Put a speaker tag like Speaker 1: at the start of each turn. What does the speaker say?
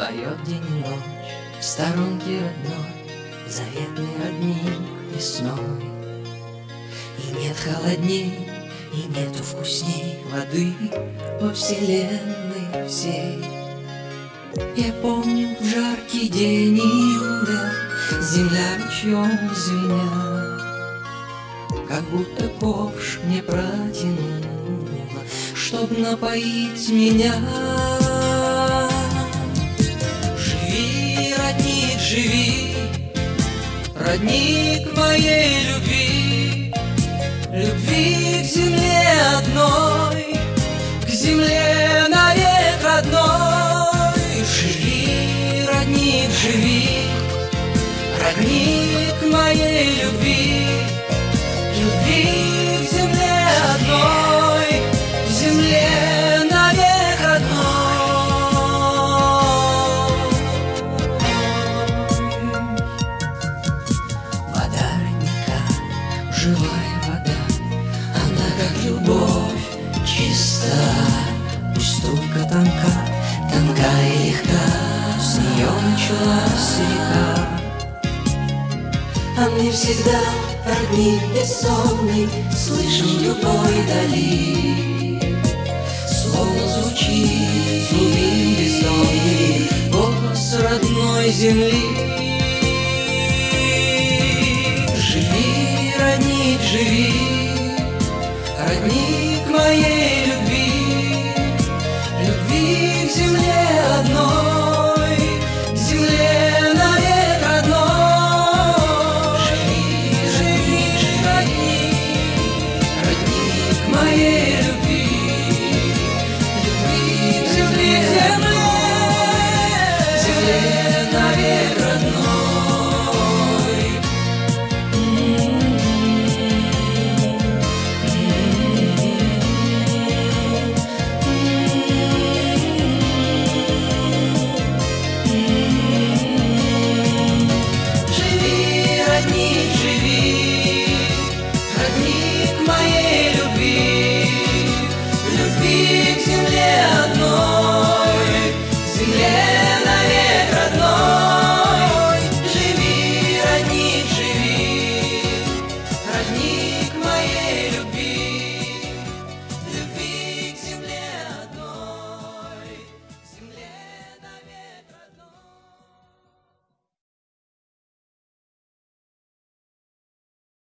Speaker 1: Поет день и ночь в сторонке родной, заветный родник весной. И нет холодней, и нету вкусней воды во вселенной всей. Я помню в жаркий день июля земля ручьем звеня, как будто ковш мне протянула, чтоб напоить меня. Живи, родник, живи, родник моей любви, любви к земле одной, к земле навек родной. Живи, родник, живи, родник моей любви, любви к земле одной, к земле навек родной. Вода родника, живая вода, она как любовь чиста, пусть струйка тонка, тонка и легка, с нее началась река. А мне всегда родник бессонный, слышен в любой дали, словно звучит глубин бездонный голос родной земли.